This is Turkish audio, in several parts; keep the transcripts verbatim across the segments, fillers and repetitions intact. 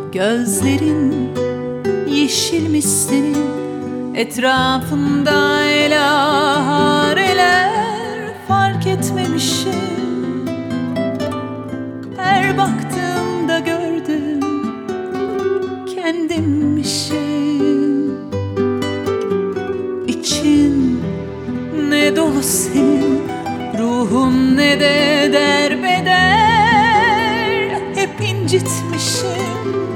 Gözlerin yeşilmiş senin, etrafında elahareler, fark etmemişim. Her baktığımda gördüm kendimmişim. İçin ne dolu senin, ruhun ne de derbeder, hep incitmişim.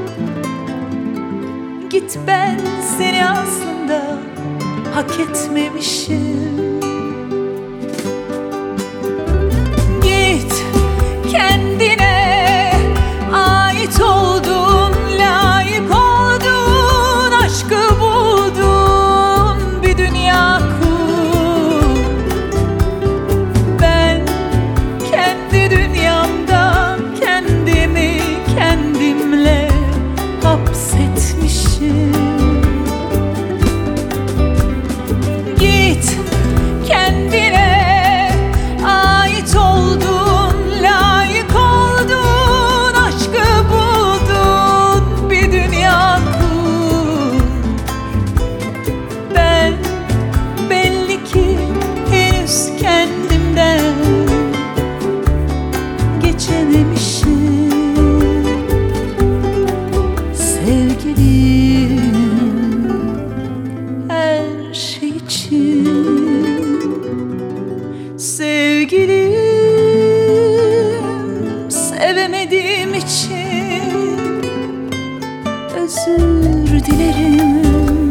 Git, ben seni aslında hak etmemişim. Git, kendine ait oldun, layık oldun, aşkı buldun, bir dünya kur. Ben kendi dünyamda kendimi kendimle hapsetmişim. Git, kendine ait oldun, layık oldun, aşkı buldun, bir dünya kur. Ben belli ki henüz kendimden geçememişim. Sevgilim, her şey için. Sevgilim, sevemediğim için özür dilerim.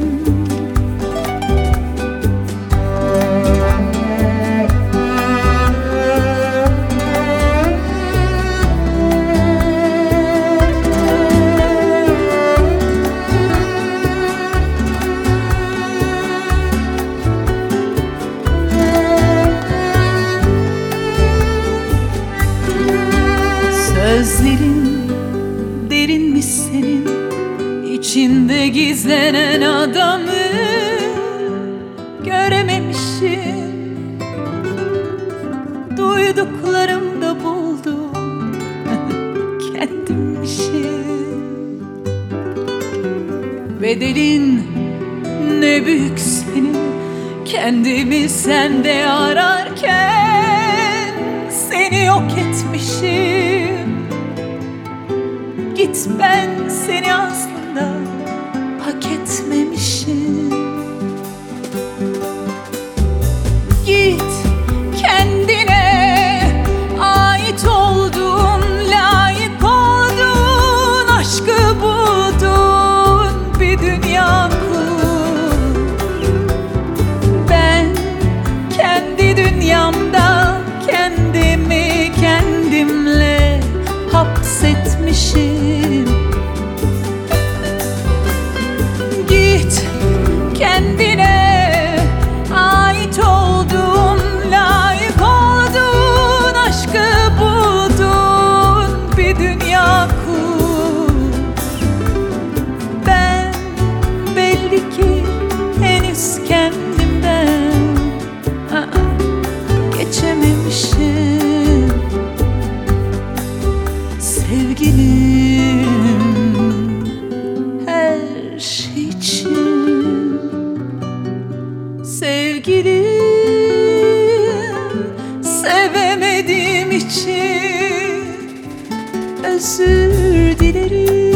Sözlerin derinmiş senin, içinde gizlenen adamı görememişim. Duyduklarımda buldum kendimmişim. Bedelin ne büyük senin, kendimi sende ararken seni yok etmişim. Git, ben seni aslında hak etmemişim. Git, kendine ait oldun, layık oldun, aşkı buldun, bir dünya kur. Ben kendi dünyamda kendimi kendimle hapsetmişim. Git, kendine ait oldun, layık oldun, aşkı buldun, bir dünya kur. Ben belli ki henüz kendimden aa, geçememişim. Sevgilim, her şey için. Sevgilim, sevemediğim için özür dilerim.